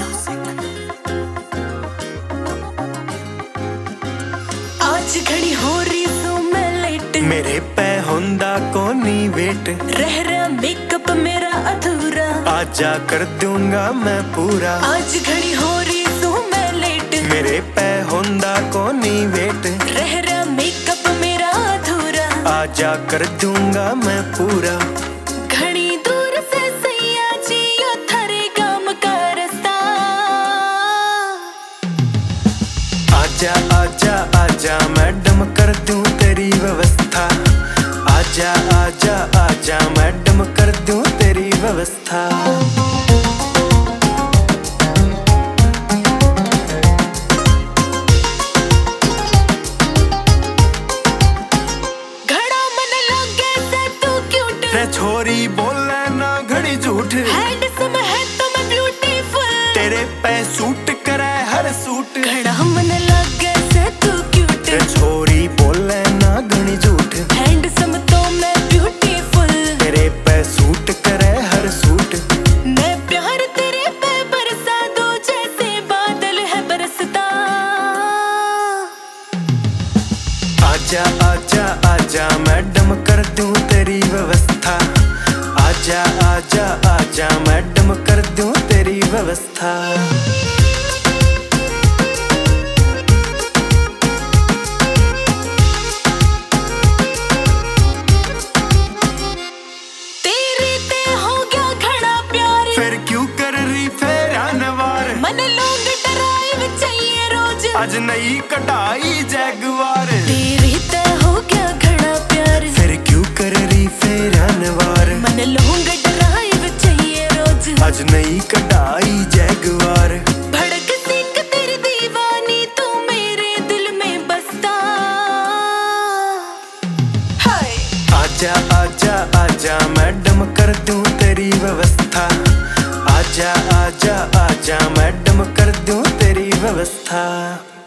आज घड़ी हो रही सो मैं लेट, मेरे पे होंदा कोनी वेट, रह रहा मेकअप मेरा अधूरा, आजा कर दूंगा मैं पूरा। आज घड़ी हो रही सो मैं लेट, मेरे पे होंदा कोनी वेट, रह रहा मेकअप मेरा अधूरा, आजा कर दूंगा मैं पूरा। घड़ी दूर से सैया जी यो थारे गाम का रास्ता, आजा आजा आजा मैडम कर दूं तेरी व्यवस्था, आजा आजा आजा मैडम कर दूं तेरी व्यवस्था। घड़ा मन लगे से तू क्यूट, रे छोरी बोले ना घड़ी झूठ, हैंडसम है तो मैं ब्यूटीफुल, तेरे पे सूट करे हर सूट। घड़ा मन लगे से तू क्यूट, रे छोरी बोले ना घड़ी झूठ, हैंडसम तो मैं ब्यूटीफुल, तेरे पे सूट करे हर सूट। मैं प्यार तेरे पे बरसा दूं जैसे बादल है बरसता, आजा आजा आजा मैडम कर दूं तेरी व्यवस्था, आजा आजा आजा मैडम कर दूं तेरी व्यवस्था। तेरे ते हो गया घड़ा प्यार, फिर क्यों कर रही फेरा नवार, मन लॉन्ग ड्राइव चाहिए रोज, आज नई कटाई जैगवार। तेरे ते हो गया घड़ा प्यार, फिर क्यों कर रही फेरा नवार, मन लॉन्ग ड्राइव चाहिए रोज, आज नई कटाई जैगवार। भड़क सिंह तेरी दीवानी तू मेरे दिल में बसता, हाय आजा आजा आजा मैडम कर दूं तेरी व्यवस्था, आजा आजा आजा मैडम कर दूं तेरी व्यवस्था।